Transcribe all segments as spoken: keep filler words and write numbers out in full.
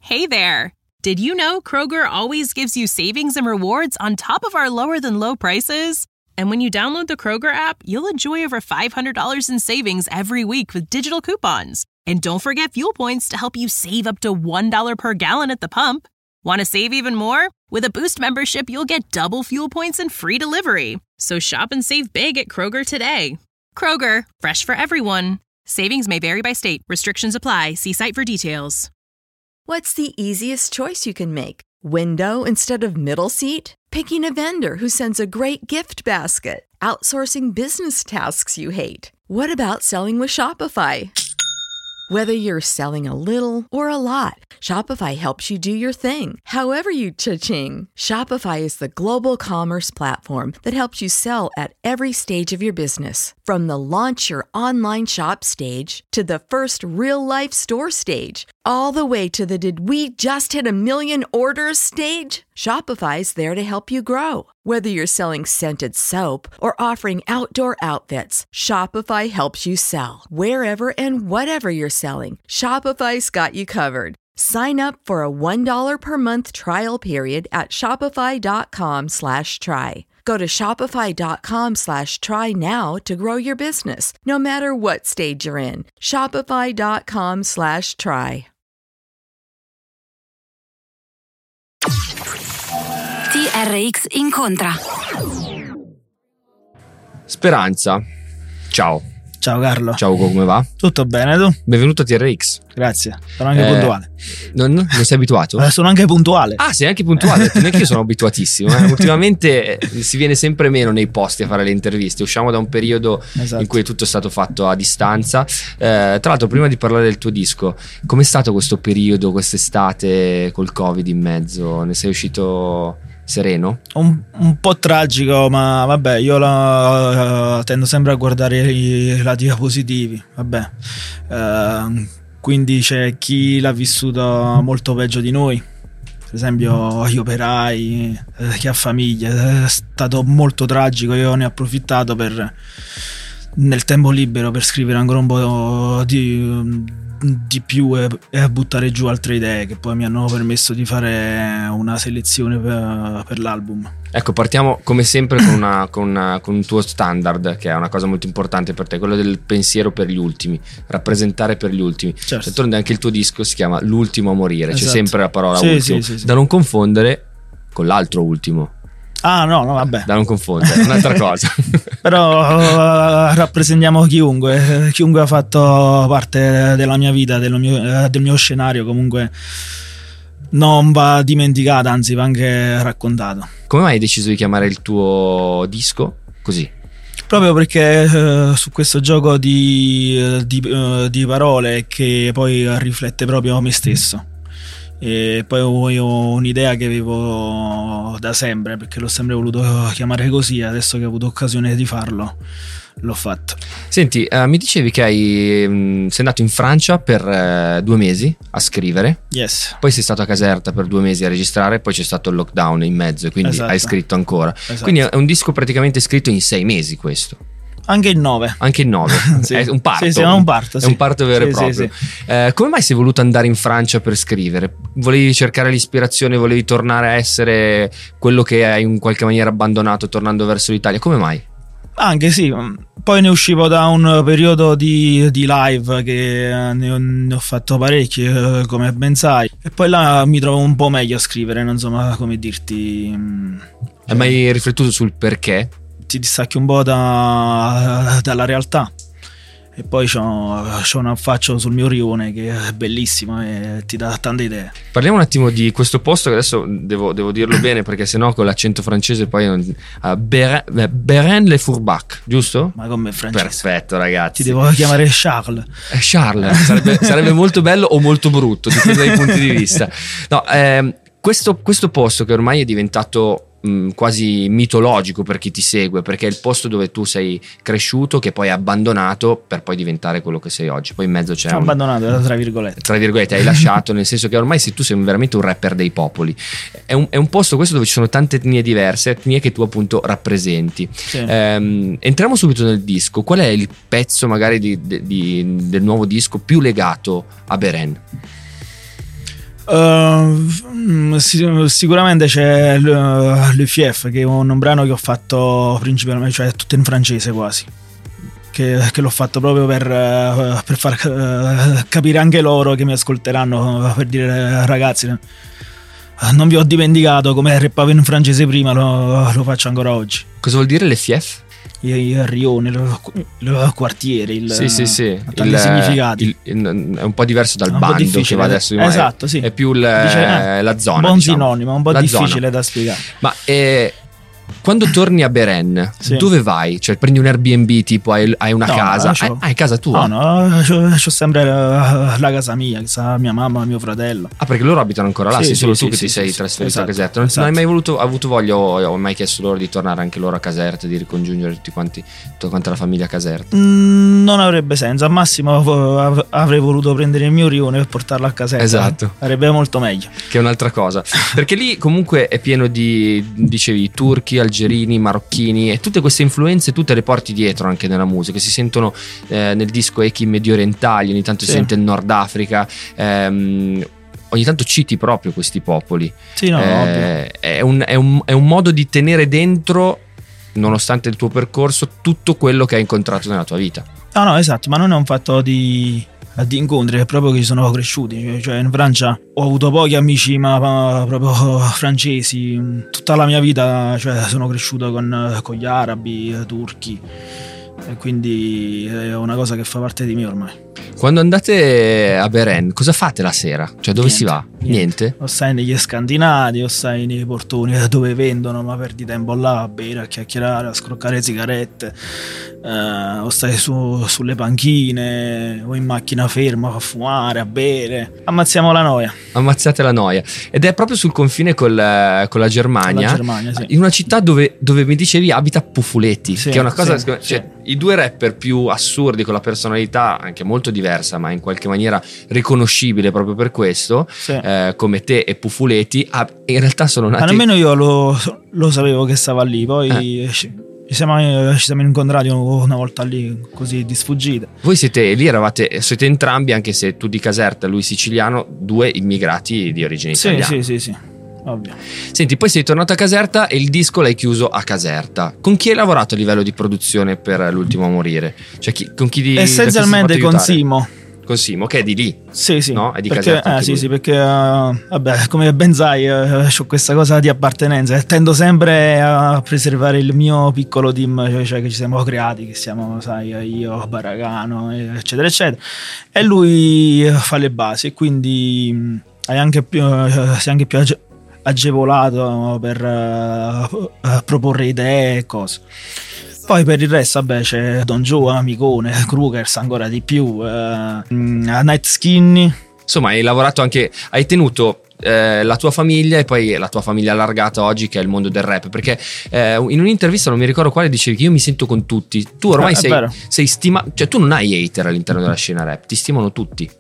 Hey there! Did you know Kroger always gives you savings and rewards on top of our lower-than-low prices? And when you download the Kroger app, you'll enjoy over five hundred dollars in savings every week with digital coupons. And don't forget fuel points to help you save up to one dollar per gallon at the pump. Want to save even more? With a Boost membership, you'll get double fuel points and free delivery. So shop and save big at Kroger today. Kroger, fresh for everyone. Savings may vary by state. Restrictions apply. See site for details. What's the easiest choice you can make? Window instead of middle seat? Picking a vendor who sends a great gift basket? Outsourcing business tasks you hate? What about selling with Shopify? Whether you're selling a little or a lot, Shopify helps you do your thing, however you cha-ching. Shopify is the global commerce platform that helps you sell at every stage of your business. From the launch your online shop stage to the first real-life store stage, all the way to the did we just hit a million orders stage. Shopify's there to help you grow. Whether you're selling scented soap or offering outdoor outfits, Shopify helps you sell. Wherever and whatever you're selling, Shopify's got you covered. Sign up for a one dollar per month trial period at shopify.com slash try. Go to shopify.com slash try now to grow your business, no matter what stage you're in. Shopify.com slash try. T R X incontra. Speranza, ciao. Ciao Carlo. Ciao Ugo, come va? Tutto bene, tu? Benvenuto a T R X. Grazie, sono anche eh, puntuale. Non, non sei abituato? Eh, sono anche puntuale. Ah, sei anche puntuale? Non è che io sono abituatissimo. Eh. Ultimamente si viene sempre meno nei posti a fare le interviste. Usciamo da un periodo esatto. in cui tutto è stato fatto a distanza. Eh, tra l'altro, prima di parlare del tuo disco, com'è stato questo periodo, quest'estate col Covid in mezzo? Ne sei uscito sereno? Un, un po' tragico, ma vabbè, io la, uh, tendo sempre a guardare i lati positivi, vabbè. Uh, quindi c'è chi l'ha vissuto molto peggio di noi, per esempio gli operai, eh, chi ha famiglia. È stato molto tragico. Io ne ho approfittato per nel tempo libero per scrivere ancora un po' di di più e, e buttare giù altre idee che poi mi hanno permesso di fare una selezione per, per l'album. Ecco, partiamo come sempre con, una, con, una, con un tuo standard, che è una cosa molto importante per te, quello del pensiero per gli ultimi, rappresentare per gli ultimi. Certo. D'altronde anche il tuo disco si chiama L'ultimo a morire, esatto. C'è sempre la parola sì, ultimo, sì, sì, sì. da non confondere con l'altro ultimo. Ah no, no vabbè. Da non confondere, un'altra cosa. Però uh, rappresentiamo chiunque, chiunque ha fatto parte della mia vita, del mio, del mio scenario, comunque non va dimenticato, anzi va anche raccontato. Come mai hai deciso di chiamare il tuo disco così? Proprio perché uh, su questo gioco di, di, uh, di parole che poi riflette proprio me stesso. E poi ho un'idea che avevo da sempre, perché l'ho sempre voluto chiamare così. Adesso che ho avuto occasione di farlo, l'ho fatto. Senti, uh, mi dicevi che hai, mh, sei andato in Francia per uh, due mesi a scrivere. Yes. Poi sei stato a Caserta per due mesi a registrare. Poi c'è stato il lockdown in mezzo e quindi esatto. hai scritto ancora. Esatto. Quindi è un disco praticamente scritto in sei mesi questo. Anche il nove. Anche il nove. Sì. È un parto. Sì, sì, è un parto, è sì. un parto vero sì, e proprio. Sì, sì. Eh, come mai sei voluto andare in Francia per scrivere? Volevi cercare l'ispirazione, volevi tornare a essere quello che hai in qualche maniera abbandonato tornando verso l'Italia? Come mai? Anche sì, poi ne uscivo da un periodo di, di live che ne ho, ne ho fatto parecchi, come ben sai, e poi là mi trovo un po' meglio a scrivere, non so come dirti. Hai mai riflettuto sul perché? Ti distacchi un po' da, dalla realtà, e poi c'ho, c'ho un affaccio sul mio rione che è bellissimo e ti dà tante idee. Parliamo un attimo di questo posto, che adesso devo, devo dirlo bene, perché sennò con l'accento francese poi non... uh, Beren-les-Fourbacs, giusto? Ma come francese? Perfetto, ragazzi. Ti devo chiamare Charles. eh, Charles sarebbe, sarebbe molto bello o molto brutto, dipende dai punti di vista. No, ehm, questo, questo posto che ormai è diventato mh, quasi mitologico per chi ti segue, perché è il posto dove tu sei cresciuto, che poi hai abbandonato per poi diventare quello che sei oggi. Poi in mezzo c'è Ho un, abbandonato tra virgolette tra virgolette hai lasciato, nel senso che ormai sei, tu sei veramente un rapper dei popoli. È un, è un posto questo dove ci sono tante etnie diverse, etnie che tu appunto rappresenti. sì. ehm, entriamo subito nel disco. Qual è il pezzo magari di, di, del nuovo disco più legato a Beren? Uh, sicuramente c'è Le Fief, che è un brano che ho fatto principalmente, cioè tutto in francese quasi, che, che l'ho fatto proprio per, per far capire anche loro che mi ascolteranno, per dire ragazzi non vi ho dimenticato, come rappavo in francese prima, lo, lo faccio ancora oggi. Cosa vuol dire Le Fief? Il rione, il quartiere, il, sì, sì, sì. tanti il, significati. Il, il, è un po' diverso dal un bando che va adesso. Esatto, è, sì. È più il, Dice, eh, la zona. Un buon diciamo. sinonimo, un po' la difficile zona. da spiegare. Ma eh, quando torni a Beren, sì. dove vai? Cioè prendi un Airbnb, tipo hai, hai una no, casa? Hai, hai casa tua? No, no, c'ho, c'ho sempre la, la casa mia, che sa mia mamma, mio fratello. Ah, perché loro abitano ancora là? Sì, sei sì, solo sì, tu che sì, ti sei sì, trasferito esatto, a Caserta? Non, esatto. non hai mai voluto, avuto voglia o ho mai chiesto loro di tornare anche loro a Caserta, di ricongiungere tutti quanti, tutta quanta la famiglia a Caserta? Mm, non avrebbe senso, al massimo av- avrei voluto prendere il mio rione e portarlo a Caserta. Esatto. Sarebbe molto meglio. Che è un'altra cosa. Perché lì comunque è pieno di, dicevi, turchi, algerini, marocchini, e tutte queste influenze tutte le porti dietro anche nella musica. Si sentono eh, nel disco echi medio orientali, ogni tanto sì. si sente il Nord Africa, ehm, ogni tanto citi proprio questi popoli. Sì, no, eh, è, un, è, un, è un modo di tenere dentro, nonostante il tuo percorso, tutto quello che hai incontrato nella tua vita. No, no, esatto, ma non è un fatto di, di incontri, è proprio che ci sono cresciuti. Cioè in Francia ho avuto pochi amici, ma, ma proprio francesi. Tutta la mia vita, cioè, sono cresciuto con, con gli arabi, turchi, e quindi è una cosa che fa parte di me ormai. Quando andate a Beren, cosa fate la sera? Cioè dove Niente, si va? Niente. Niente? O stai negli scandinavi, o stai nei portoni dove vendono, ma perdi tempo là a bere, a chiacchierare, a scroccare sigarette, eh, o stai su, sulle panchine, o in macchina ferma a fumare, a bere. Ammazziamo la noia. Ammazzate la noia. Ed è proprio sul confine col, con la Germania, Con la Germania, sì. in una città dove, dove mi dicevi abita Pufuletti, Sì, che è una cosa, sì, cioè, sì. i due rapper più assurdi, con la personalità anche molto diversa ma in qualche maniera riconoscibile proprio per questo, Sì. eh, come te e Pufuletti, ah, in realtà sono nati. Ma nemmeno io lo, lo sapevo che stava lì, poi Eh. ci, ci, siamo, ci siamo incontrati una volta lì, così di sfuggita. Voi siete lì, eravate, siete entrambi, anche se tu di Caserta, lui siciliano, due immigrati di origine Sì, italiana. sì, sì, sì, ovvio. Senti, poi sei tornato a Caserta e il disco l'hai chiuso a Caserta. Con chi hai lavorato a livello di produzione per L'ultimo a morire? Cioè chi, con chi di Essenzialmente da chi si è con fatto aiutare? Simo. Con Simo, che è di lì. Sì, sì. No? È di perché, Caserta eh, anche sì, lui. sì, perché uh, vabbè, come ben sai, uh, ho questa cosa di appartenenza e tendo sempre a preservare il mio piccolo team, cioè, cioè che ci siamo creati, che siamo, sai, io, Baragano, eccetera, eccetera. E lui fa le basi, quindi mh, hai anche più, uh, sei anche più age- agevolato per uh, uh, proporre idee e cose. Poi per il resto, vabbè, c'è Don Joe, Amicone, Krugers ancora di più, uh, Night Skinny. Insomma, hai lavorato anche, hai tenuto eh, la tua famiglia e poi la tua famiglia allargata oggi, che è il mondo del rap. Perché eh, in un'intervista, non mi ricordo quale, dicevi che io mi sento con tutti. Tu ormai Eh, è sei, vero. sei stimato, cioè tu non hai hater all'interno della scena rap, ti stimano tutti.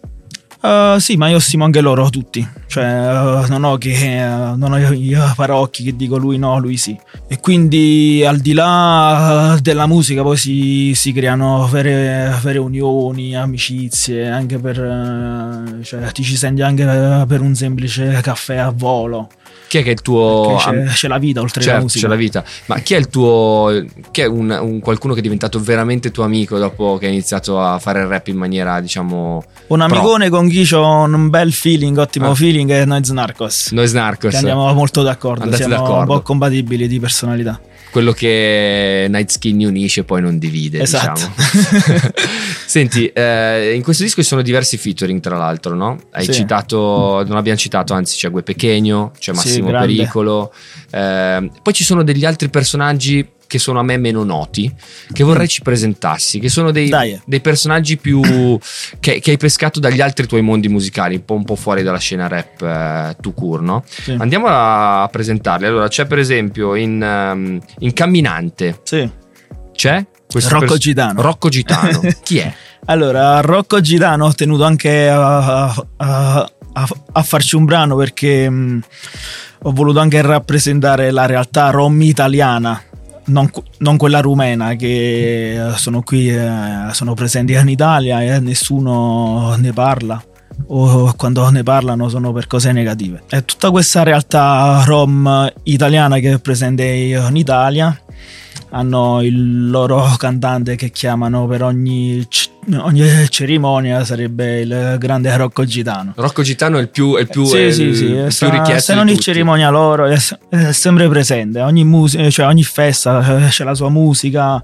Uh, sì, ma io stimo anche loro tutti, cioè uh, non ho che uh, non ho io parocchi che dico lui no, lui sì, e quindi al di là uh, della musica poi si, si creano vere, vere unioni, amicizie, anche per uh, cioè ti ci senti anche uh, per un semplice caffè a volo. Chi è che è il tuo C'è, c'è la vita oltre certo, la musica. c'è la vita. Ma chi è il tuo, chi è un, un qualcuno che è diventato veramente tuo amico dopo che hai iniziato a fare il rap in maniera, diciamo, Un amicone con chi ho un bel feeling, ottimo Ah. feeling, è Noise Narcos. Noise Narcos, Che andiamo molto d'accordo, Andate siamo d'accordo. un po' compatibili di personalità. quello che Night Skinny unisce poi non divide, Esatto. diciamo. Senti, eh, in questo disco ci sono diversi featuring, tra l'altro, no? Hai Sì. citato, non abbiamo citato, anzi c'è Gue Pequeño, c'è Sì, Massimo grande. Pericolo, eh, poi ci sono degli altri personaggi che sono a me meno noti, che vorrei ci presentassi, che sono dei, Dai. dei personaggi più che, che hai pescato dagli altri tuoi mondi musicali, un po', un po' fuori dalla scena rap eh, tout court, no? Sì. Andiamo a presentarli. Allora c'è per esempio in, um, in Camminante Sì. c'è questo Rocco pers- Gitano. Rocco Gitano. Chi è? Allora, Rocco Gitano ho tenuto anche a, a- a- a farci un brano perché mh, ho voluto anche rappresentare la realtà rom italiana, non, non quella rumena, che sono qui, eh, sono presenti in Italia e nessuno ne parla. o quando ne parlano sono per cose negative. È tutta questa realtà rom italiana che è presente in Italia. Hanno il loro cantante che chiamano per ogni, ogni cerimonia, sarebbe il grande Rocco Gitano. Rocco Gitano è il più, è il più, sì, è sì, il, sì, il sta, più richiesto. Se in ogni cerimonia loro è, è sempre presente, ogni, musica, cioè ogni festa c'è la sua musica,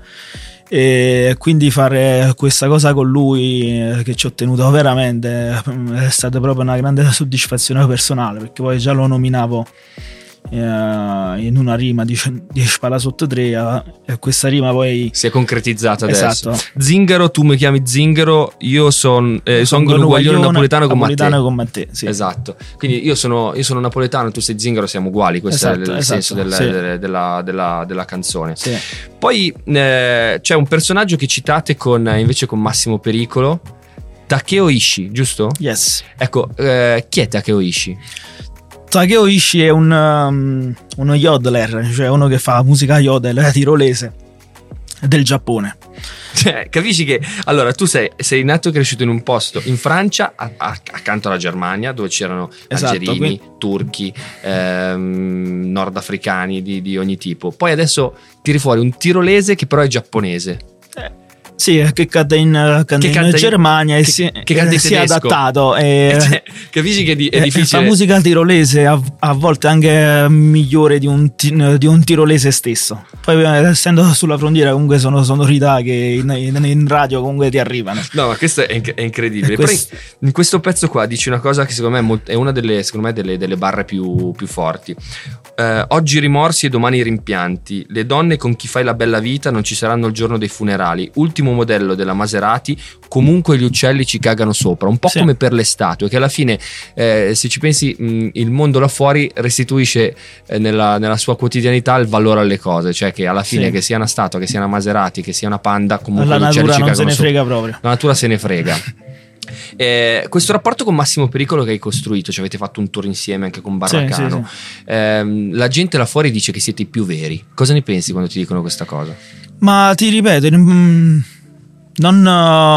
e quindi fare questa cosa con lui che ci ho tenuto veramente è stata proprio una grande soddisfazione personale, perché poi già lo nominavo in una rima di, di Spala sotto tre, e questa rima poi si è concretizzata adesso. Esatto. Zingaro, tu mi chiami Zingaro, io sono eh, son un guaglione napoletano con napoletano te. Con Matteo, sì. Esatto, quindi io sono, io sono napoletano, tu sei Zingaro, siamo uguali, questo esatto, è il esatto, senso del, sì. della, della, della, della canzone, sì. Poi eh, c'è un personaggio che citate con, invece con Massimo Pericolo, Takeo Ishii, giusto? Yes. Ecco, eh, chi è Takeo Ishii? Takeo Ishii è un, um, uno yodeler, cioè uno che fa musica yodel tirolese del Giappone. Cioè, capisci che allora tu sei, sei nato e cresciuto in un posto in Francia, a, a, accanto alla Germania, dove c'erano esatto, algerini, quindi... turchi, ehm, nordafricani di, di ogni tipo. Poi adesso tiri fuori un tirolese che però è giapponese. Eh. Sì, che canta in, canta che in canta Germania che, e si, che canta in si è adattato. E, cioè, capisci che è, di, è difficile. La musica tirolese a, a volte anche migliore di un, di un tirolese stesso. Poi essendo sulla frontiera comunque sono sonorità che in, in, in radio comunque ti arrivano. No, ma questo è, è incredibile. Questo... Però in, in questo pezzo qua dici una cosa che secondo me è, molto, è una delle, secondo me, delle, delle barre più, più forti. Eh, oggi rimorsi e domani rimpianti. Le donne con chi fai la bella vita non ci saranno il giorno dei funerali. Ultimo modello della Maserati, comunque gli uccelli ci cagano sopra, un po' sì. come per le statue, che alla fine eh, se ci pensi mh, il mondo là fuori restituisce eh, nella, nella sua quotidianità il valore alle cose, cioè che alla fine sì. che sia una statua, che sia una Maserati, che sia una Panda, comunque la gli uccelli natura ci non cagano se ne sopra. frega proprio, la natura se ne frega. Eh, questo rapporto con Massimo Pericolo che hai costruito, cioè avete fatto un tour insieme anche con Barracano, sì, sì, sì. Eh, la gente là fuori dice che siete i più veri. Cosa ne pensi quando ti dicono questa cosa? Ma ti ripeto, mh, non,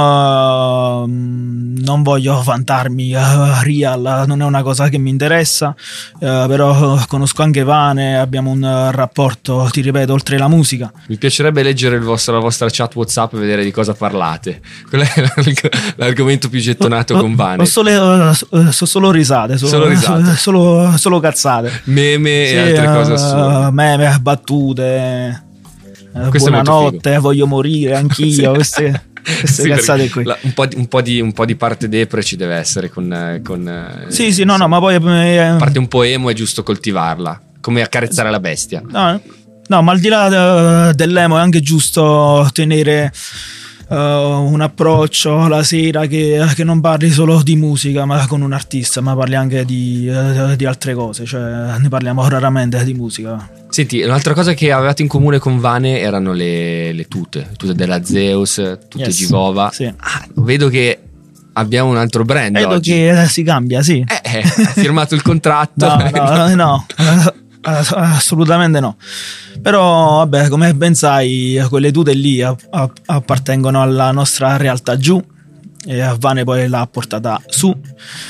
uh, non voglio vantarmi uh, real, non è una cosa che mi interessa, uh, però uh, conosco anche Vane, abbiamo un uh, rapporto, ti ripeto, oltre la musica. Mi piacerebbe leggere il vostro, la vostra chat WhatsApp e vedere di cosa parlate. Quello è l'argomento più gettonato uh, con Vane. Ho solo, uh, so solo risate, solo, solo, risate. solo, solo cazzate, meme sì, e altre uh, cose assurde, meme, battute. Questo buonanotte, voglio morire anch'io. Queste, queste sì, cazzate qui. La, un, po di, un, po di, un po' di parte depre ci deve essere con, con sì, sì, no, no, ma poi eh, parte un po' emo, è giusto coltivarla, come accarezzare la bestia. No, no, ma al di là dell'emo è anche giusto tenere uh, un approccio la sera che, che non parli solo di musica, ma con un artista, ma parli anche di, uh, di altre cose, cioè ne parliamo raramente di musica. Senti, un'altra cosa che avevate in comune con Vane erano le, le tute, tute della Zeus, tute yes, Givova. Sì. Ah, vedo che abbiamo un altro brand vedo oggi. Che si cambia, sì. Eh, eh, hai firmato il contratto. No, no, no, assolutamente no. Però vabbè, come ben sai, quelle tute lì appartengono alla nostra realtà giù, e a Vane poi l'ha portata su,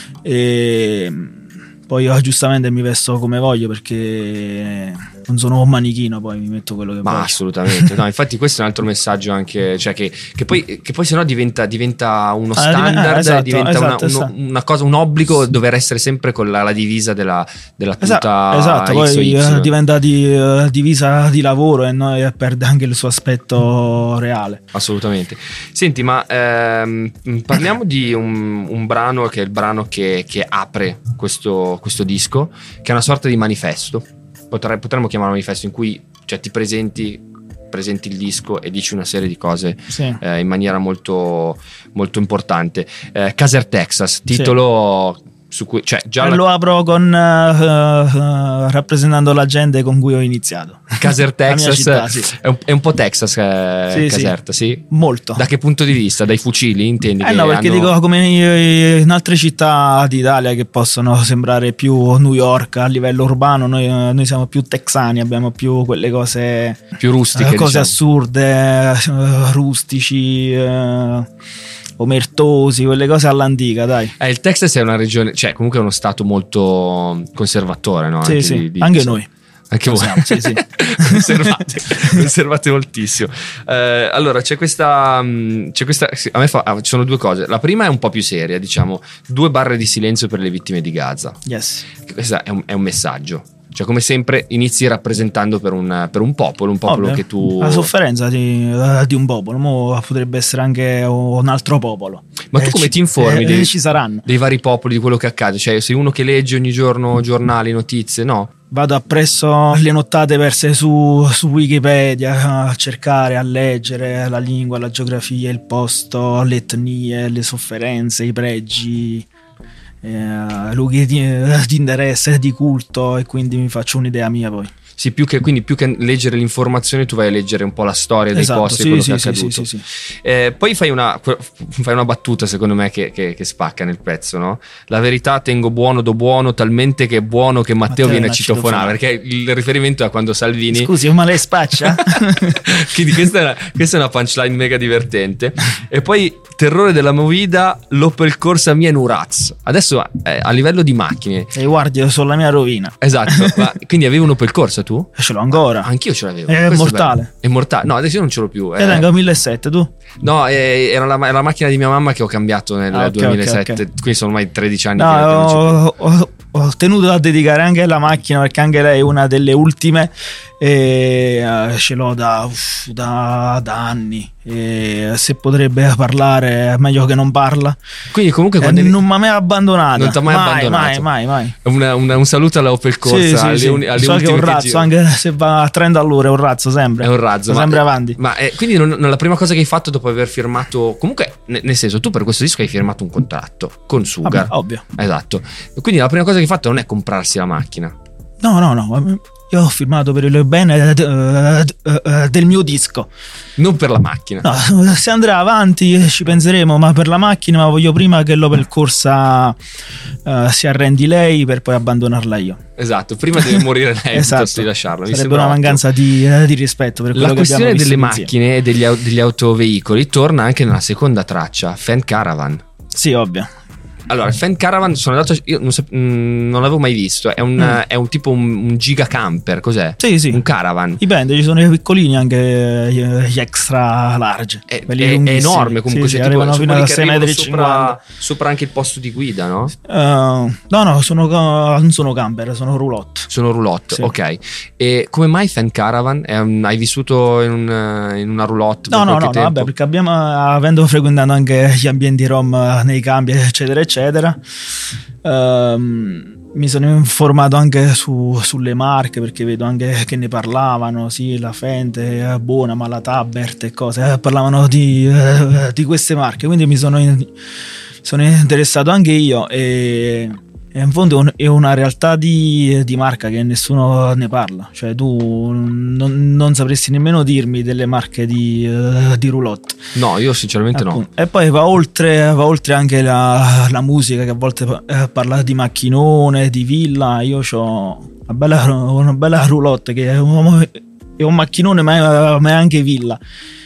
e poi io giustamente mi vesto come voglio, perché non sono un manichino, poi mi metto quello che ma voglio. Assolutamente, no, infatti questo è un altro messaggio anche, cioè che, che poi, che poi sennò diventa, diventa uno standard, ah, esatto, diventa esatto, una, esatto. Uno, una cosa, un obbligo dover essere sempre con la, la divisa della, della tuta. Esatto, poi uh, diventa di, uh, divisa di lavoro e, no, e perde anche il suo aspetto reale. Assolutamente. Senti, ma ehm, parliamo di un, un brano che è il brano che, che apre questo, questo disco, che è una sorta di manifesto. Potre, potremmo chiamarlo manifesto, in cui cioè, ti presenti presenti il disco e dici una serie di cose, sì. eh, in maniera molto, molto importante. eh, Caser Texas, titolo sì. su cui cioè, già la... lo apro con uh, uh, rappresentando la gente con cui ho iniziato. Caser Texas città, sì. è, un, è un po' Texas, eh, sì, Caserta, sì. sì molto. Da che punto di vista? Dai fucili, intendi? Eh che no, perché hanno... dico come in altre città d'Italia che possono sembrare più New York a livello urbano, noi, noi siamo più texani, abbiamo più quelle cose più rustiche, cose diciamo. assurde, rustici, omertosi, quelle cose all'antica, dai. Eh, il Texas è una regione, cioè comunque è uno stato molto conservatore, no? Sì, anche sì, di, di, anche so, noi. Anche voi, siamo, sì, sì. conservate, conservate moltissimo. Eh, allora c'è questa, c'è questa a me fa, ci sono due cose. La prima è un po' più seria, diciamo, due barre di silenzio per le vittime di Gaza. Yes. Questo è un, è un messaggio. Cioè, come sempre, inizi rappresentando per un, per un popolo, un popolo Ovvio. che tu. La sofferenza di, di un popolo, mo potrebbe essere anche un altro popolo. Ma tu eh, come ci, ti informi eh, dei, ci saranno. dei vari popoli, di quello che accade? Cioè, sei uno che legge ogni giorno giornali, notizie, no? Vado appresso le nottate perse su, su Wikipedia a cercare, a leggere la lingua, la geografia, il posto, le etnie, le sofferenze, i pregi, eh, luoghi di, di interesse, di culto, e quindi mi faccio un'idea mia poi. Sì, più che, quindi più che leggere l'informazione tu vai a leggere un po' la storia dei Esatto, posti, sì, quello sì, che è sì, accaduto. sì, sì, sì. Eh, poi fai una, fai una battuta secondo me che, che, che spacca nel pezzo, no? La verità tengo buono do buono, talmente che è buono che Matteo, Matteo viene a citofonare, perché il riferimento è a quando Salvini... Scusi, ma lei spaccia? Quindi questa è, una, questa è una punchline mega divertente. E poi terrore della movida, l'Opel Corsa mia Nuraz. Adesso eh, a livello di macchine... E guardi, io sono la mia rovina. Esatto, ma quindi avevi un Opel Corsa tu? Ce l'ho ancora. Anch'io ce l'avevo. È Questo mortale. È, è mortale. No, adesso io non ce l'ho più. E eh. tengo millesettecento, tu? No, eh, era, la, era la macchina di mia mamma che ho cambiato nel ah, okay, duemilasette. Okay, okay. Quindi sono ormai tredici anni no, che, che non ho, ho, ho tenuto a dedicare anche la macchina, perché anche lei è una delle ultime e uh, ce l'ho da, uff, da, da anni, e se potrebbe parlare è meglio che non parla. Quindi comunque eh, non mi ha mai abbandonato. Non ti ha mai, mai abbandonato. Mai, mai, mai. Una, una, un saluto alla Opel Corsa. Sì, sì, alle, sì. Uni, alle so che è un razzo, giro. anche se va a trenta all'ora è un razzo sempre. È un razzo. Ma, sempre avanti. Ma eh, quindi non, non la prima cosa che hai fatto dopo aver firmato, comunque nel, nel senso, tu per questo disco hai firmato un contratto con Sugar. Vabbè, ovvio. Esatto. Quindi la prima cosa che hai fatto non è comprarsi la macchina. No, no, no. Io ho firmato per il bene del mio disco, non per la macchina. No, se andrà avanti ci penseremo, ma per la macchina ma voglio prima che l'Opel Corsa uh, si arrendi lei per poi abbandonarla io. Esatto, prima deve morire lei esatto. piuttosto di lasciarla. Mi sarebbe una mancanza di, di rispetto per quello la che abbiamo questione visto delle insieme. macchine e degli, degli autoveicoli torna anche nella seconda traccia, Fan Caravan. Sì, ovvio. Allora, il Fan Caravan sono andato, io non, so, mh, non l'avevo mai visto. È un, mm. è un tipo un, un giga camper, cos'è? Sì, sì. Un caravan. Dipende, ci sono i piccolini, anche gli extra large. È, è, è enorme comunque. Sì, cioè, sì, tipo, arrivano fino a sei metri e sopra, sopra anche il posto di guida, no? Uh, no, no, sono, non sono camper, sono roulotte. Sono roulotte, sì. Ok. E come mai Fan Caravan? È un, hai vissuto in, un, in una roulotte? No, no, no, no, vabbè, perché abbiamo, avendo frequentato anche gli ambienti rom nei campi, eccetera, eccetera. Um, mi sono informato anche su, sulle marche, perché vedo anche che ne parlavano, sì, la Fente è buona, ma la Tabert e cose, parlavano di, di queste marche, quindi mi sono, sono interessato anche io, e, e in fondo è una realtà di, di marca che nessuno ne parla, cioè tu non, non sapresti nemmeno dirmi delle marche di, di roulotte. No, io sinceramente appunto. No. E poi va oltre, va oltre anche la, la musica, che a volte eh, parla di macchinone, di villa. Io ho una bella, una bella roulotte che è un, è un macchinone, ma è anche villa,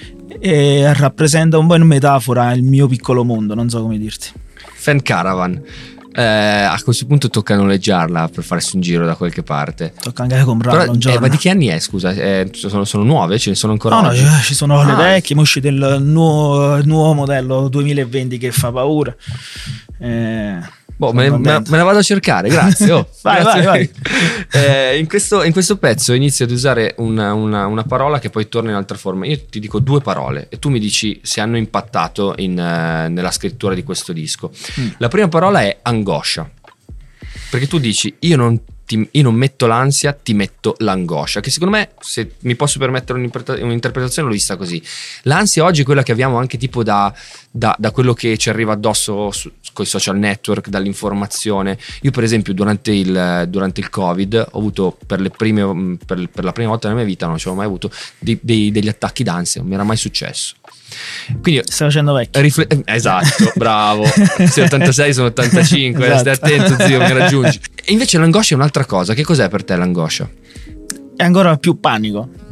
e rappresenta un po' in metafora il mio piccolo mondo, non so come dirti. Fan Caravan. Eh, a questo punto tocca noleggiarla per farsi un giro da qualche parte. Tocca anche comprarla. Però, un giorno. Eh, ma di che anni è, scusa? Eh, sono, sono nuove? Ce ne sono ancora? No, oggi? no, ci sono ah. le vecchie, mo uscite il nuovo, il nuovo modello duemilaventi che fa paura. Eh, boh, me, me, me la vado a cercare, grazie. Oh, vai, grazie. vai, vai. Eh, in, questo, in questo pezzo inizio ad usare una, una, una parola che poi torna in altra forma. Io ti dico due parole e tu mi dici se hanno impattato in, uh, nella scrittura di questo disco. Mm. La prima parola è angoscia. Perché tu dici io non, ti, io non metto l'ansia, ti metto l'angoscia, che secondo me, se mi posso permettere un'interpretazione, l'ho vista così. L'ansia oggi è quella che abbiamo anche tipo da, da, da quello che ci arriva addosso con i social network, dall'informazione. Io per esempio durante il, durante il Covid ho avuto per, le prime, per, per la prima volta nella mia vita, non ci avevo mai avuto dei, dei, degli attacchi d'ansia, non mi era mai successo. Quindi stai facendo vecchio. Rifle- esatto, bravo. Se ottantasei sono ottantacinque, esatto. Stai attento, zio, mi raggiungi. E invece l'angoscia è un'altra cosa. Che cos'è per te l'angoscia? È ancora più panico,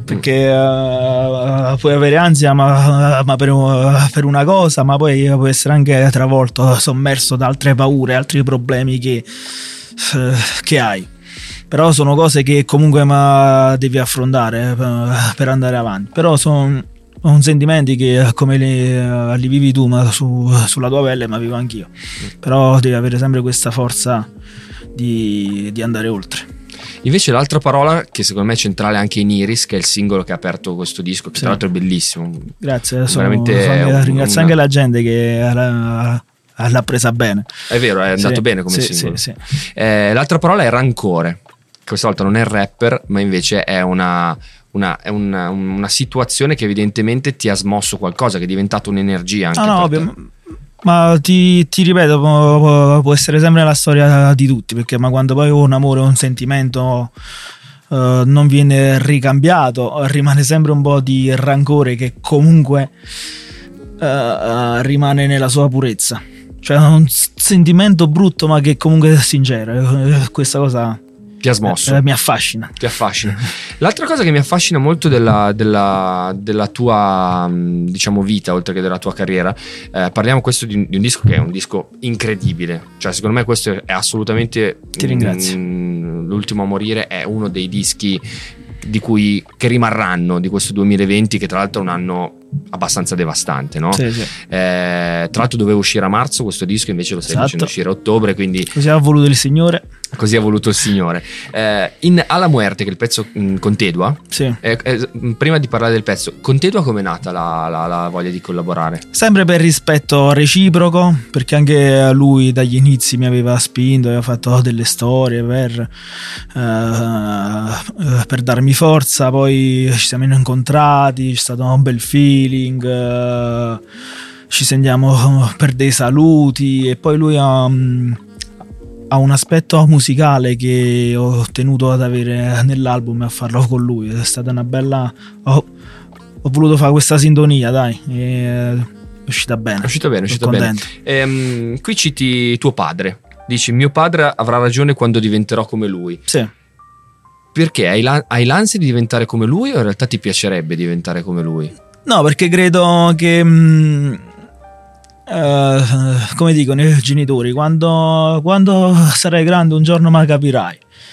perché uh, puoi avere ansia ma, ma per, uh, per una cosa, ma poi puoi essere anche travolto, sommerso da altre paure, altri problemi che, uh, che hai. Però sono cose che comunque ma devi affrontare uh, per andare avanti. Però sono sono sentimenti che come li, uh, li vivi tu, ma su, sulla tua pelle, ma vivo anch'io. Però devi avere sempre questa forza di, di andare oltre. Invece l'altra parola che secondo me è centrale anche in Iris, che è il singolo che ha aperto questo disco, che sì. tra l'altro è bellissimo. Grazie, sono, sono, ringrazio una... anche la gente che l'ha, l'ha presa bene. È vero, è andato sì, bene come sì, singolo. Sì, sì. Eh, l'altra parola è rancore. Questa volta non è rapper, ma invece è una, una, è una, una situazione che evidentemente ti ha smosso qualcosa, che è diventata un'energia anche. No, no, per ovvio, ma ti, ti ripeto, può, può essere sempre la storia di tutti, perché ma quando poi un amore, un sentimento uh, non viene ricambiato, rimane sempre un po' di rancore che comunque uh, uh, rimane nella sua purezza. Cioè un sentimento brutto ma che comunque è sincero. Questa cosa ti ha smosso, eh, mi affascina. Ti affascina. L'altra cosa che mi affascina molto della, della, della tua, diciamo, vita, oltre che della tua carriera, eh, parliamo questo di un, di un disco che è un disco incredibile. Cioè, secondo me questo è assolutamente. Ti ringrazio. Mh, L'ultimo a morire è uno dei dischi di cui che rimarranno di questo duemilaventi, che tra l'altro è un anno abbastanza devastante, no? Sì, sì. Eh, tra l'altro doveva uscire a marzo questo disco, invece lo stai esatto. facendo uscire a ottobre, quindi così ha voluto il Signore. Così ha voluto il Signore. Eh, in Alla Muerte, che è il pezzo mh, con Tedua, sì. eh, eh, prima di parlare del pezzo, con Tedua com'è nata la, la, la voglia di collaborare? Sempre per rispetto reciproco, perché anche lui dagli inizi mi aveva spinto, aveva fatto delle storie per, uh, per darmi forza. Poi ci siamo incontrati, c'è stato un bel feeling, uh, ci sentiamo per dei saluti, e poi lui ha, ha un aspetto musicale che ho tenuto ad avere nell'album e a farlo con lui. È stata una bella... Ho, ho voluto fare questa sintonia, dai, e è uscita bene. È uscita bene, è uscita Sono bene. Ehm, qui citi tuo padre. Dici: mio padre avrà ragione quando diventerò come lui. Sì. Perché? Hai, la, hai l'ansia di diventare come lui, o in realtà ti piacerebbe diventare come lui? No, perché credo che mh, uh, come dicono i genitori, quando, quando sarai grande un giorno ma capirai.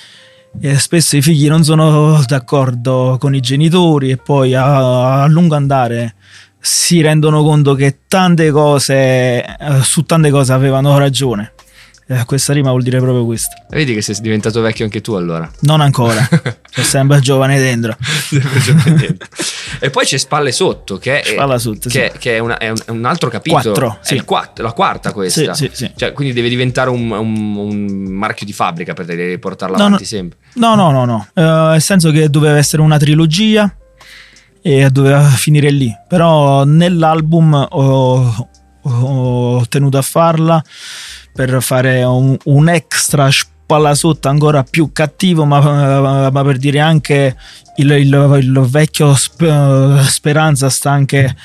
E spesso i figli non sono d'accordo con i genitori, e poi a, a lungo andare si rendono conto che tante cose, uh, su tante cose avevano ragione. Eh, questa rima vuol dire proprio questo. Vedi che sei diventato vecchio anche tu allora. Non ancora, sono sempre giovane dentro. Sempre giovane dentro. E poi c'è Spalle Sotto, che è, Spalla sotto, che, sì. che è, una, è, un, è un altro capitolo. Quattro, sì. È il quatt- la quarta questa. Sì, sì, sì. Cioè, quindi deve diventare un, un, un marchio di fabbrica per te, devi portarla no, avanti no, sempre. No, no, no, no. Uh, nel senso che doveva essere una trilogia e doveva finire lì. Però nell'album ho, ho tenuto a farla per fare un, un extra spalla sotto ancora più cattivo, ma, ma per dire anche il, il, il vecchio sp- Speranza sta anche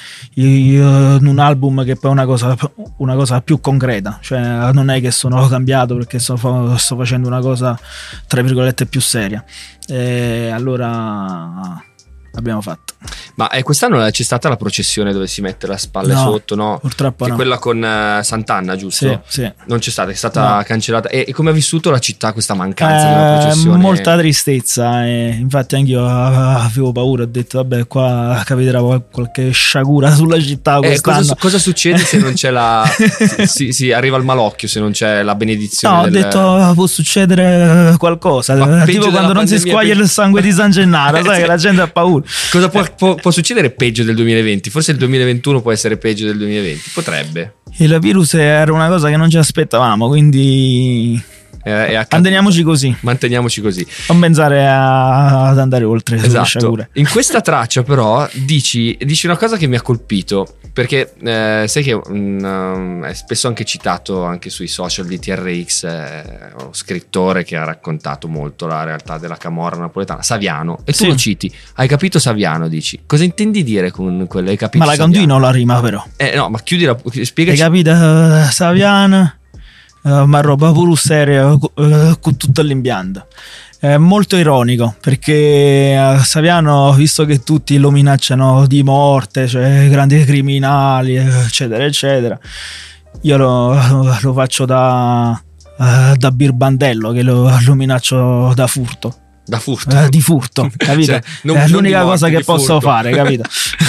in un album che poi è una cosa, una cosa più concreta. Cioè non è che sono cambiato perché sto, sto facendo una cosa tra virgolette più seria, e allora abbiamo fatto. Ma eh, quest'anno c'è stata la processione dove si mette la spalla no, sotto, no? Purtroppo che no. È quella con uh, Sant'Anna, giusto? Sì, sì. Non c'è stata, è stata no. cancellata. E, e come ha vissuto la città questa mancanza eh, di una processione? Molta tristezza, e infatti anch'io avevo paura, ho detto vabbè, qua capiterà qualche sciagura sulla città quest'anno. Eh, cosa, cosa succede se non c'è la si, si, si arriva al malocchio, se non c'è la benedizione? No, del... ho detto può succedere qualcosa, ma tipo quando non si squaglia pe... il sangue di San Gennaro, sai, che la gente ha paura. Cosa può, può, può succedere peggio del duemilaventi? Forse il duemilaventuno può essere peggio del duemilaventi, potrebbe. Il virus era una cosa che non ci aspettavamo, quindi eh, manteniamoci così. Manteniamoci così. Non pensare a, ad andare oltre. Esatto. In questa traccia però dici, dici una cosa che mi ha colpito, perché eh, sai che um, è spesso anche citato anche sui social di T R X, eh, uno scrittore che ha raccontato molto la realtà della camorra napoletana, Saviano, e tu sì. lo citi. Hai capito Saviano, dici. Cosa intendi dire con quello? Hai capito? Ma la continuo la rima però. Eh no, ma chiudi la spiegaci. Hai capito uh, Saviano? Uh, ma roba pure seria uh, con tutto l'impianto. È molto ironico, perché Saviano, visto che tutti lo minacciano di morte, cioè grandi criminali, eccetera, eccetera, io lo, lo faccio da, da birbandello, che lo, lo minaccio da furto. Da furto? Eh, di furto, capito? Cioè, non, è l'unica morte, cosa che posso furto. fare, capito?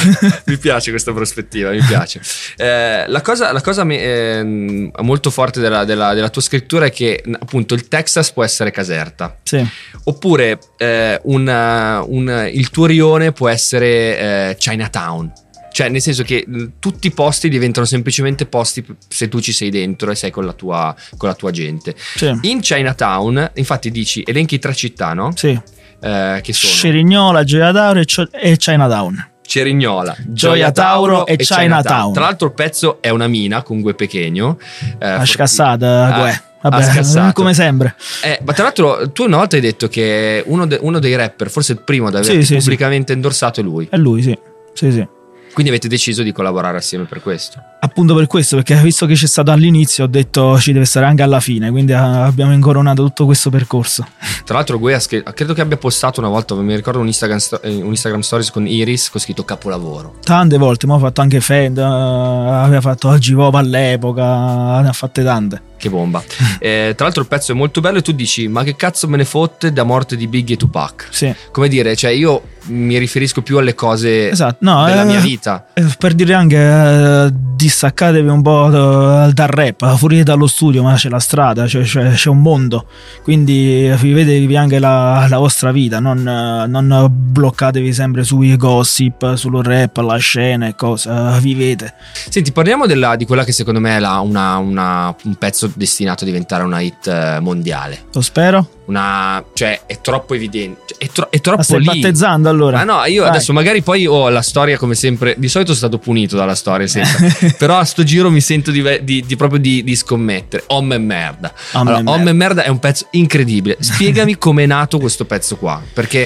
Mi piace questa prospettiva, mi piace. Eh, la cosa, la cosa eh, molto forte della, della, della tua scrittura è che appunto il Texas può essere Caserta, sì. Oppure eh, una, un, il tuo rione può essere eh, Chinatown. Cioè, nel senso che tutti i posti diventano semplicemente posti se tu ci sei dentro e sei con la tua, con la tua gente. Sì. In Chinatown, infatti, dici, elenchi tre città, no? Sì. Eh, che sono Cerignola, Gioia Tauro e, Cio- e Chinatown. Cerignola, Gioia Tauro e, e Chinatown. Chinatown. Tra l'altro il pezzo è una mina con Gue Pequeno. Eh, a scassata, Gue. Vabbè, come sempre. Eh, ma tra l'altro tu una volta hai detto che uno, de- uno dei rapper, forse il primo ad averti sì, pubblicamente sì. endorsato è lui. È lui, sì. Sì, sì. Quindi avete deciso di collaborare assieme per questo? Appunto per questo, perché visto che c'è stato all'inizio ho detto ci deve stare anche alla fine, quindi abbiamo incoronato tutto questo percorso. Tra l'altro Gue credo che abbia postato una volta, mi ricordo un Instagram, un Instagram Stories con Iris con scritto capolavoro. Tante volte, ma ho fatto anche Fed, aveva fatto G-Pop all'epoca, ne ha fatte tante. Che bomba. eh, tra l'altro il pezzo è molto bello e tu dici ma che cazzo me ne fotte da morte di Biggie e Tupac. Sì. Come dire, cioè io mi riferisco più alle cose esatto. no, della eh, mia vita. Eh, per dire anche eh, distaccatevi un po' dal rap, fuori dallo studio, ma c'è la strada, c'è, c'è, c'è un mondo, quindi vivetevi anche la, la vostra vita, non, non bloccatevi sempre sui gossip, sullo rap, la scena e cose, vivete. Senti, parliamo della, di quella che secondo me è la, una, una, un pezzo destinato a diventare una hit mondiale. Lo spero. Una, cioè è troppo evidente, è, tro, è troppo la stai lì. battezzando allora? Ma no, io Vai. Adesso magari poi ho oh, la storia come sempre. Di solito sono stato punito dalla storia sempre. Però a sto giro mi sento di, di, di proprio di, di scommettere. Om e merda. Om allora, e Om merda. e merda è un pezzo incredibile. Spiegami com'è nato questo pezzo qua, perché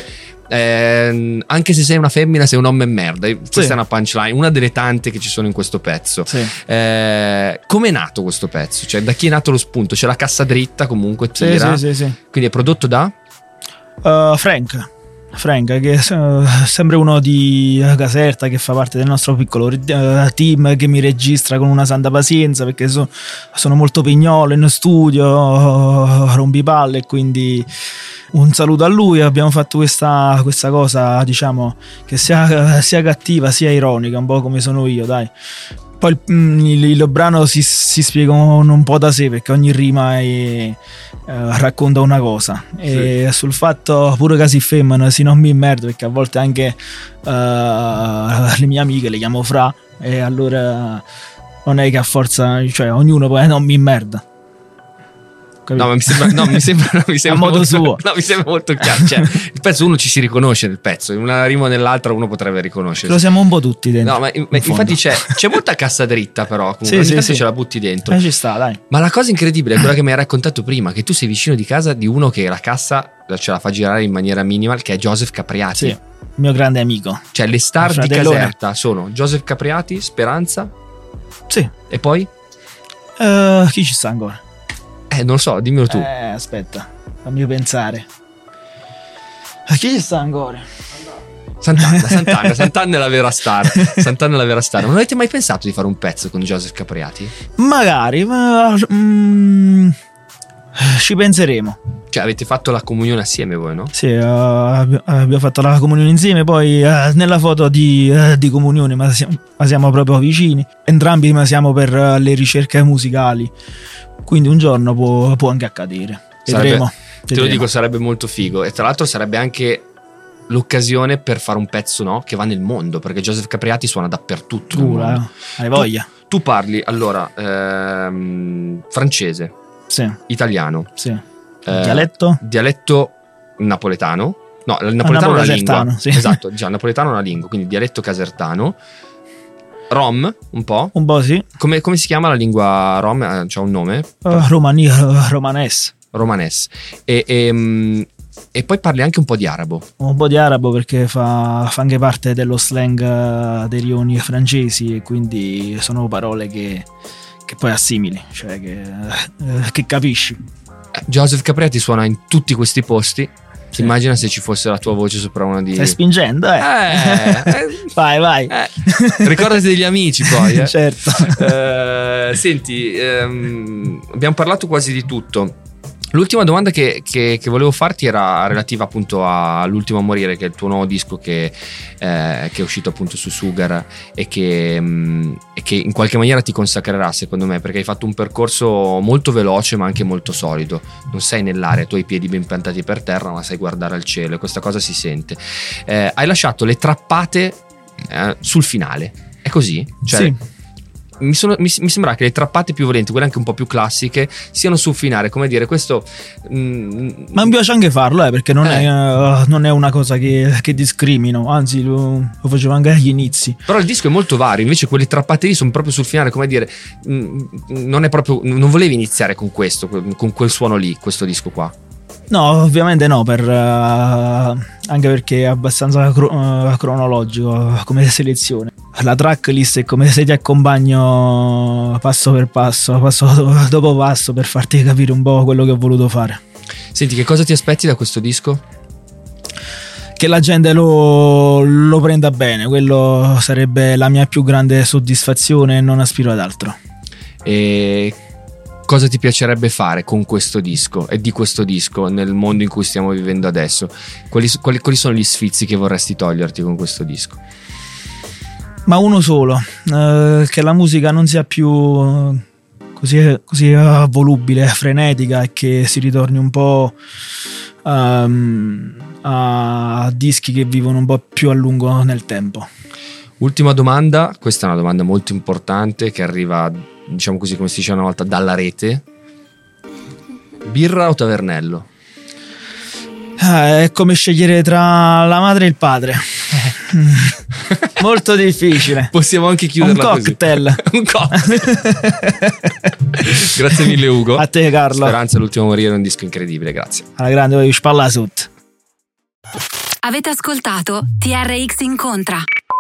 Eh, anche se sei una femmina sei un uomo e merda. Questa sì. è una punchline, una delle tante che ci sono in questo pezzo. Sì. eh, Come è nato questo pezzo? Cioè da chi è nato lo spunto? C'è la cassa dritta comunque tira. Sì, sì, sì, sì. Quindi è prodotto da? Uh, Frank Frank che è uh, sempre uno di Caserta, che fa parte del nostro piccolo uh, team, che mi registra con una santa pazienza, perché so, sono molto pignolo in studio, uh, rompipalle, e quindi un saluto a lui. Abbiamo fatto questa, questa cosa, diciamo, che sia, sia cattiva sia ironica, un po' come sono io, dai. Poi il, il, il brano si, si spiega un po' da sé, perché ogni rima è, uh, racconta una cosa. Sì. E sul fatto pure che si femmina, si non mi merda, perché a volte anche uh, le mie amiche le chiamo Fra, e allora non è che a forza, cioè ognuno poi non mi merda. Capito? No, ma mi sembra, no, mi sembra, no, mi sembra a modo molto, suo. No, mi sembra molto chiaro. Cioè, il pezzo uno ci si riconosce nel pezzo, in una rima o nell'altra uno potrebbe riconoscersi. Lo siamo un po' tutti dentro. No, ma in, infatti c'è, c'è molta cassa dritta, però. Comunque, sì, ogni sì, tanto sì. ce la butti dentro. Eh, ci sta, dai. Ma la cosa incredibile è quella che mi hai raccontato prima, che tu sei vicino di casa di uno che la cassa ce la fa girare in maniera minimal, che è Joseph Capriati. Sì, mio grande amico. Cioè le star di Caserta sono Joseph Capriati, Speranza. Sì. E poi? Uh, chi ci sta ancora? Eh, non lo so, dimmelo tu. Eh, aspetta, fammi pensare. A chi ci sta ancora? Sant'Anna, Sant'Anna, Sant'Anna è la vera star. Sant'Anna è la vera star. Ma non avete mai pensato di fare un pezzo con Joseph Capriati? Magari, ma mm, ci penseremo. Cioè avete fatto la comunione assieme voi, no? Sì, uh, abbiamo fatto la comunione insieme. Poi uh, nella foto di, uh, di comunione ma siamo, ma siamo proprio vicini. Entrambi ma siamo per uh, le ricerche musicali. Quindi un giorno può, può anche accadere. Vedremo. Sarebbe, te lo dico, sarebbe molto figo. E tra l'altro sarebbe anche l'occasione per fare un pezzo, no? Che va nel mondo, perché Joseph Capriati suona dappertutto. Uh, hai voglia. Tu, tu parli allora ehm, francese, sì. Italiano, sì. eh, dialetto dialetto napoletano. No, il napoletano è una lingua. Sì. Esatto, già, il napoletano è una lingua, quindi dialetto casertano. Rom, un po'? Un po' sì. Come, come si chiama la lingua rom? Eh, c'ha un nome? Uh, romani, uh, romanes. Romanes. E, e, e poi parli anche un po' di arabo. Un po' di arabo perché fa, fa anche parte dello slang uh, dei rioni francesi, e quindi sono parole che, che poi assimili, cioè che, uh, che capisci. Joseph Capriati suona in tutti questi posti. Ti immagina se ci fosse la tua voce sopra una di... Stai spingendo, eh? eh, eh vai, vai. Eh. Ricordati degli amici poi, eh. Certo. Eh, senti, ehm, abbiamo parlato quasi di tutto. L'ultima domanda che, che, che volevo farti era relativa appunto all'Ultimo a morire, che è il tuo nuovo disco che, eh, che è uscito appunto su Sugar e che, mh, e che in qualche maniera ti consacrerà, secondo me, perché hai fatto un percorso molto veloce ma anche molto solido. Non sei nell'aria, tu hai i piedi ben piantati per terra, ma sai guardare al cielo e questa cosa si sente. Eh, hai lasciato le trappate eh, sul finale, è così? Cioè, sì. Mi, sono, mi, mi sembra che le trappate più volenti, quelle anche un po' più classiche, siano sul finale, come dire, questo mh, ma mi piace anche farlo, eh, perché non, eh. è, uh, non è una cosa che, che discrimino, anzi lo, lo facevo anche agli inizi. Però il disco è molto vario, invece quelle trappate lì sono proprio sul finale, come dire, mh, non è proprio, non volevi iniziare con questo, con quel suono lì, questo disco qua. No, ovviamente no, per, uh, anche perché è abbastanza cro- uh, cronologico come selezione. La tracklist è come se ti accompagno passo per passo, passo dopo passo, per farti capire un po' quello che ho voluto fare. Senti, che cosa ti aspetti da questo disco? Che la gente lo, lo prenda bene, quello sarebbe la mia più grande soddisfazione e non aspiro ad altro. E cosa ti piacerebbe fare con questo disco e di questo disco nel mondo in cui stiamo vivendo adesso? Quali, quali, quali sono gli sfizi che vorresti toglierti con questo disco? Ma uno solo, eh, che la musica non sia più così, così volubile, frenetica, e che si ritorni un po' um, a dischi che vivono un po' più a lungo nel tempo. Ultima domanda, questa è una domanda molto importante che arriva, diciamo così, come si dice una volta, dalla rete. Birra o tavernello? Ah, è come scegliere tra la madre e il padre. Molto difficile. Possiamo anche chiuderla un cocktail. Così. Un cocktail. Grazie mille Ugo. A te Carlo. Speranza l'Ultimo a morire è un disco incredibile, grazie. Alla grande, voglio spalla sotto. Avete ascoltato T R X Incontra.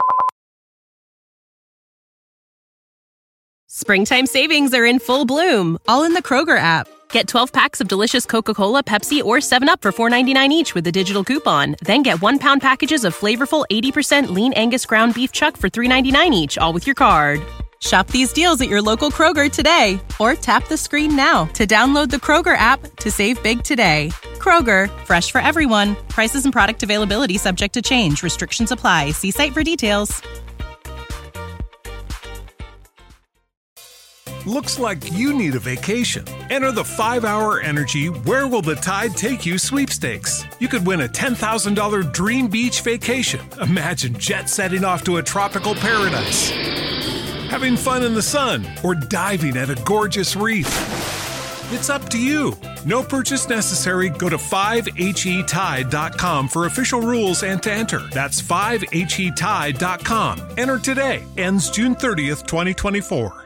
Springtime savings are in full bloom, all in the Kroger app. Get twelve packs of delicious Coca-Cola, Pepsi, or seven up for four ninety-nine each with a digital coupon. Then get one pound packages of flavorful eighty percent lean Angus ground beef chuck for three ninety-nine each, all with your card. Shop these deals at your local Kroger today, or tap the screen now to download the Kroger app to save big today. Kroger, fresh for everyone. Prices and product availability subject to change. Restrictions apply. See site for details. Looks like you need a vacation. Enter the five hour Energy Where Will the Tide Take You sweepstakes. You could win a ten thousand dollars dream beach vacation. Imagine jet setting off to a tropical paradise, having fun in the sun, or diving at a gorgeous reef. It's up to you. No purchase necessary. Go to five H E tide dot com for official rules and to enter. That's five H E tide dot com. Enter today. Ends June thirtieth, twenty twenty-four.